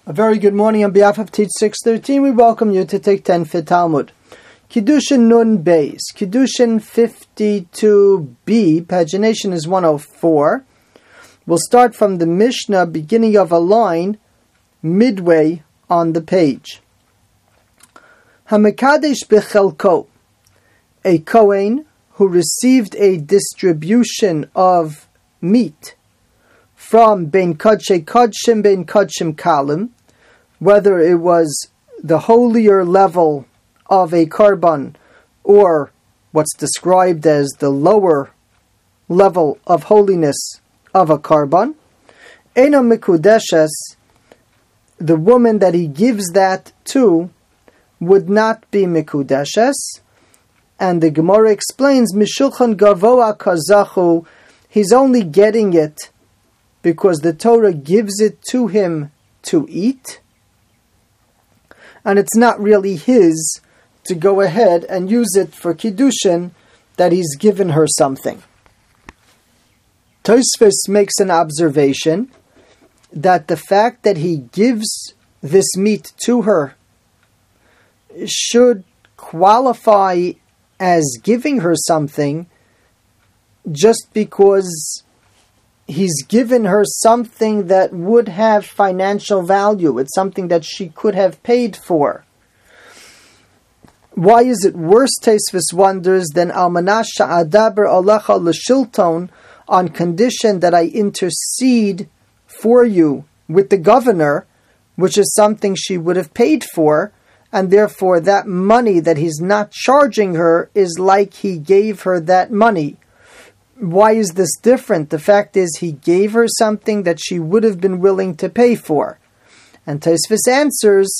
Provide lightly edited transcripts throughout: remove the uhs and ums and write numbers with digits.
A very good morning on behalf of Teach 613. We welcome you to take 10 Fit Talmud. Kiddushin Nun Beis. Kiddushin 52b, pagination is 104. We'll start from the Mishnah, beginning of a line, midway on the page. Hamekadesh Bechelko. A Kohen who received a distribution of meat from Ben Kodshe Kodshim, Ben Kodshim Kalim, whether it was the holier level of a karban or what's described as the lower level of holiness of a karban, Eno Mikudeshes, the woman that he gives that to would not be Mikudeshes. And the Gemara explains, Mishulchan Gavoa Kazachu, he's only getting it because the Torah gives it to him to eat, and it's not really his to go ahead and use it for Kiddushin, that he's given her something. Tosfos makes an observation that the fact that he gives this meat to her should qualify as giving her something just because he's given her something that would have financial value. It's something that she could have paid for. Why is it worse, Tosfos wonders, than Almanasha Adaber Alecha L'Shilton, on condition that I intercede for you with the governor, which is something she would have paid for, and therefore that money that he's not charging her is like he gave her that money. Why is this different? The fact is he gave her something that she would have been willing to pay for. And Tosfos answers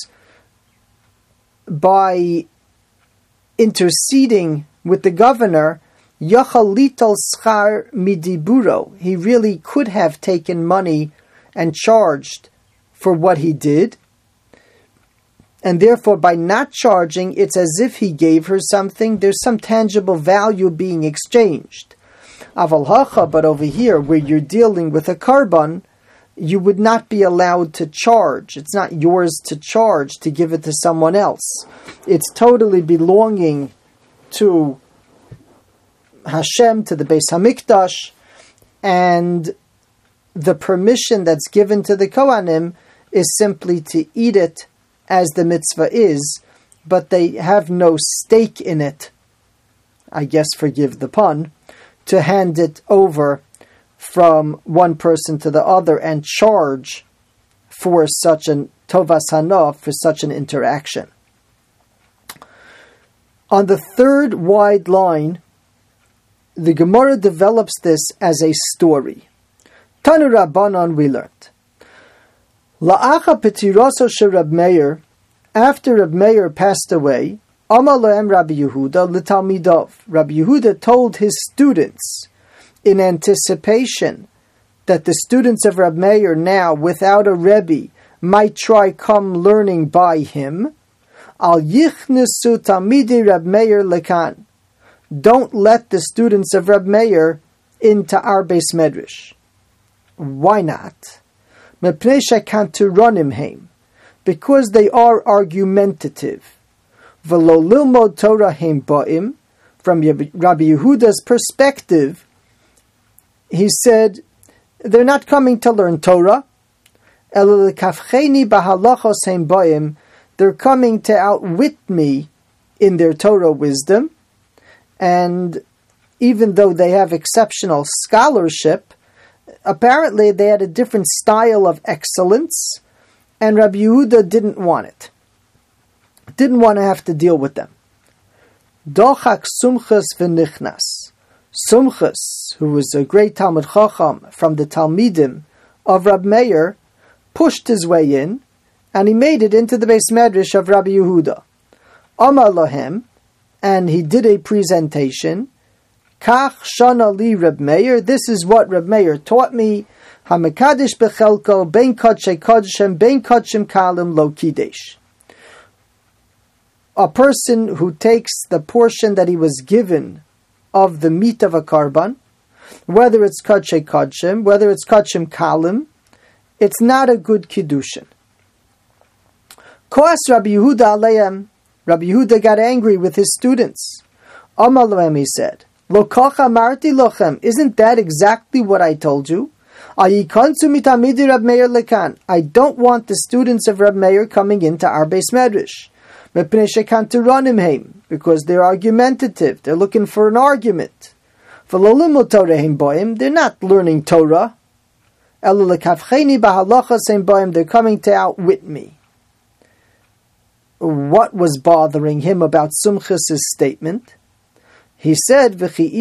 by interceding with the governor, Yachal lital schar midiburo. He really could have taken money and charged for what he did. And therefore, by not charging, it's as if he gave her something. There's some tangible value being exchanged. Aval hacha, but over here, where you're dealing with a karban, you would not be allowed to charge. It's not yours to charge to give it to someone else. It's totally belonging to Hashem, to the Beis Hamikdash, and the permission that's given to the Kohanim is simply to eat it as the mitzvah is, but they have no stake in it, I guess, forgive the pun, to hand it over from one person to the other and charge for such an tovas hana, for such an interaction. On the third wide line, the Gemara develops this as a story. Tanu Rabbanon, we learned. La'acha petiroso she Rab Meir, after Rab Meir passed away, Amar lohem Rabbi Yehuda l'talmidov. Rabbi Yehuda told his students, in anticipation that the students of Rab Meir now, without a Rebbe, might try come learning by him, Al yichnesu talmidei Rab Meir lekan. Don't let the students of Rab Meir into our Beis Medrash. Why not? Mepnei shekanturonim heim, because they are argumentative. V'lo lilmod Torah heim ba'im. From Rabbi Yehuda's perspective, he said, they're not coming to learn Torah. Elo lekafcheni b'halachos heim ba'im. They're coming to outwit me in their Torah wisdom. And even though they have exceptional scholarship, apparently they had a different style of excellence, and Rabbi Yehuda didn't want it. Didn't want to have to deal with them. Dochak Sumchus v'nichnas. Sumchus, who was a great Talmud Chacham from the Talmidim of Rab Meir, pushed his way in, and he made it into the Beis Medrash of Rabbi Yehuda. Amar lohem, and he did a presentation. Kach shana li Rab Meir. This is what Rab Meir taught me. Hamekadesh bechelko ben kodshe kodshim ben kodshim kalim lo kidesh. A person who takes the portion that he was given of the meat of a karban, whether it's kodshe kodshim, whether it's kodshim kalim, it's not a good kiddushin. Koas Rabbi Yehuda aleim. Rabbi Yehuda got angry with his students. Amar lohem, he said, Lo kacha marti lochem. Isn't that exactly what I told you? I don't want the students of Reb Meir coming into our Beis Medrash. Because they're argumentative. They're looking for an argument. They're not learning Torah. They're coming to outwit me. What was bothering him about Sumchus' statement? He said,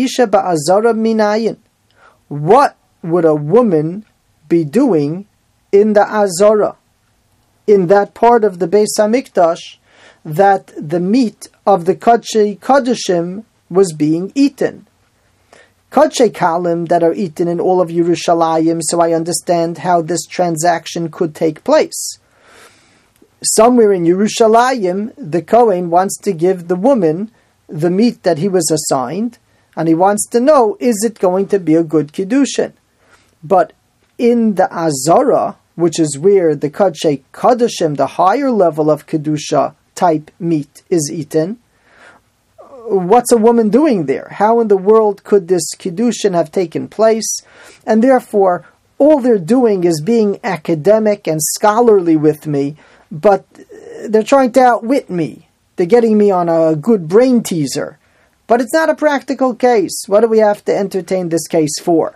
what would a woman be doing in the Azara, in that part of the Beis HaMikdash that the meat of the Kodshei Kodoshim was being eaten? Kodshei Kalim that are eaten in all of Yerushalayim, so I understand how this transaction could take place. Somewhere in Yerushalayim, the Kohen wants to give the woman the meat that he was assigned, and he wants to know, is it going to be a good Kiddushin? But in the Azara, which is where the Kodshei Kodoshim, the higher level of Kedusha type meat, is eaten, what's a woman doing there? How in the world could this Kiddushin have taken place? And therefore, all they're doing is being academic and scholarly with me, but they're trying to outwit me. They're getting me on a good brain teaser. But it's not a practical case. What do we have to entertain this case for?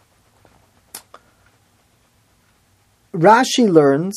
Rashi learns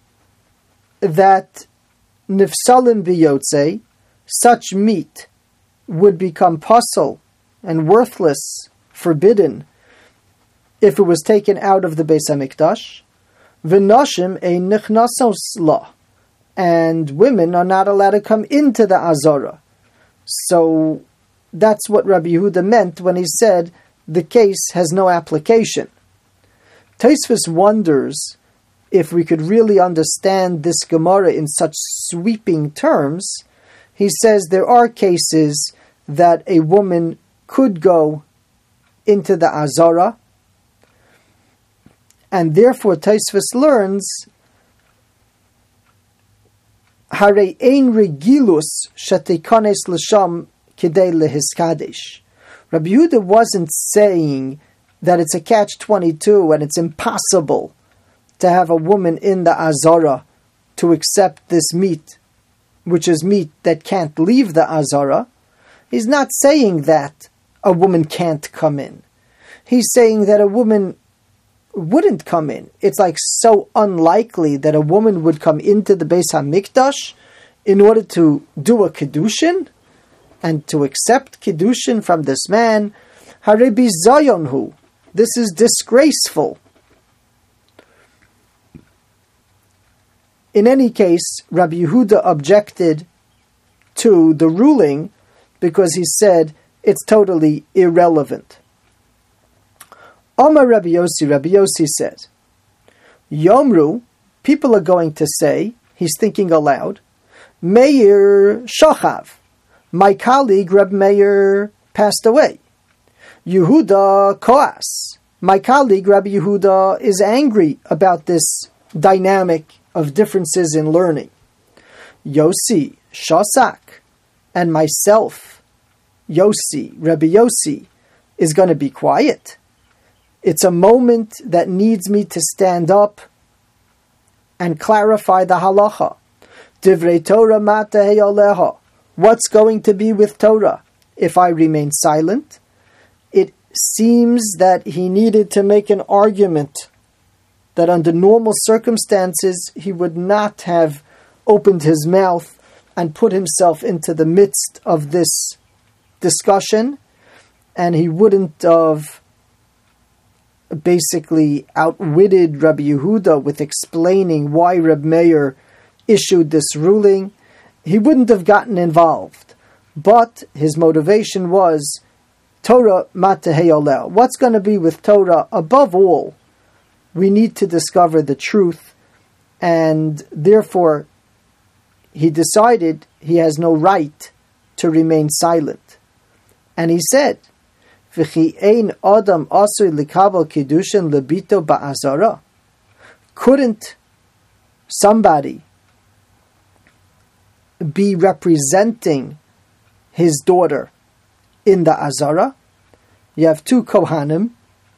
that nifsalim biyotze, such meat would become puzzle and worthless, forbidden, if it was taken out of the Beis HaMikdash. V'noshim ein nichnasos la, and women are not allowed to come into the Azara. So that's what Rabbi Yehuda meant when he said the case has no application. Tosfos wonders if we could really understand this Gemara in such sweeping terms. He says there are cases that a woman could go into the Azara, and therefore Tosfos learns Hare ein regilus shetikones l'sham kidei lehiskadesh. Rabbi Yehuda wasn't saying that it's a catch-22 and it's impossible to have a woman in the Azara to accept this meat, which is meat that can't leave the Azara. He's not saying that a woman can't come in. He's saying that a woman wouldn't come in. It's like so unlikely that a woman would come into the Beis HaMikdash in order to do a Kiddushin and to accept Kiddushin from this man. Hare bizayonhu. This is disgraceful. In any case, Rabbi Yehuda objected to the ruling because he said it's totally irrelevant. Omar Rabbi Yossi says, Yomru, people are going to say, he's thinking aloud, Meir Shochav, my colleague Reb Meir passed away. Yehuda Koas, my colleague Rabbi Yehuda is angry about this dynamic of differences in learning. Yossi Shosak, and myself, Yossi, Rabbi Yossi, is going to be quiet. It's a moment that needs me to stand up and clarify the halacha. Divrei Torah mata heyoleha. What's going to be with Torah if I remain silent? It seems that he needed to make an argument that under normal circumstances he would not have opened his mouth and put himself into the midst of this discussion, and he wouldn't have basically outwitted Rabbi Yehuda with explaining why Reb Meir issued this ruling. He wouldn't have gotten involved. But his motivation was Torah mata heyolel. What's going to be with Torah? Above all, we need to discover the truth, and therefore he decided he has no right to remain silent. And he said, V'chi ein adam asui likabel kiddushin lebito ba'azara. Couldn't somebody be representing his daughter in the Azara. You have two Kohanim,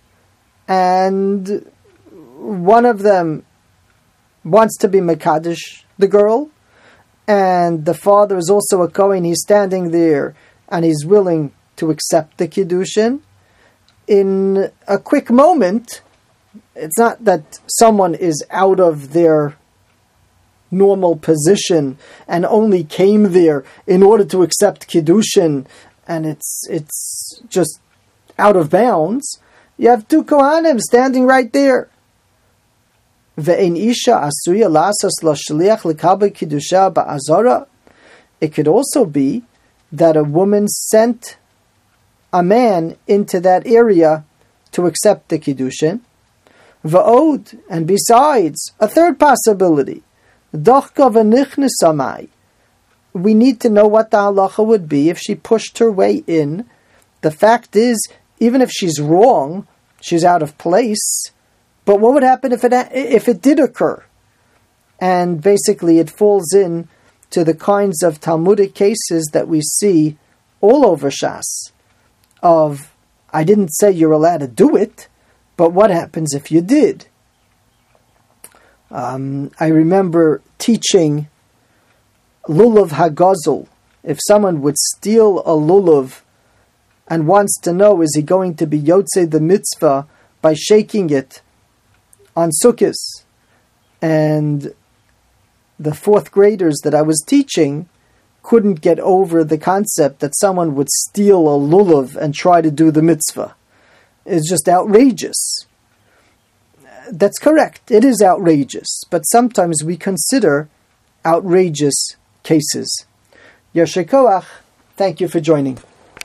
and one of them wants to be Mekadesh, the girl, and the father is also a Kohen. He's standing there and he's willing to accept the Kiddushin. In a quick moment, it's not that someone is out of their normal position and only came there in order to accept Kiddushin, and it's just out of bounds. You have two Kohanim standing right there. Ve'ein isha asuya lasas lashliach l'kabel kiddusha ba'azara. It could also be that a woman sent a man into that area to accept the Kiddushin. Va'od, and besides, a third possibility. Dochka v'nichnesamai. We need to know what the halacha would be if she pushed her way in. The fact is, even if she's wrong, she's out of place. But what would happen if it did occur? And basically it falls in to the kinds of Talmudic cases that we see all over Shas. Of, I didn't say you're allowed to do it, but what happens if you did? I remember teaching Lulav Hagazel. If someone would steal a Lulav and wants to know, is he going to be Yotzei the mitzvah by shaking it on Sukkos? And the fourth graders that I was teaching couldn't get over the concept that someone would steal a lulav and try to do the mitzvah. It's just outrageous. That's correct. It is outrageous. But sometimes we consider outrageous cases. Yasher Koach, thank you for joining.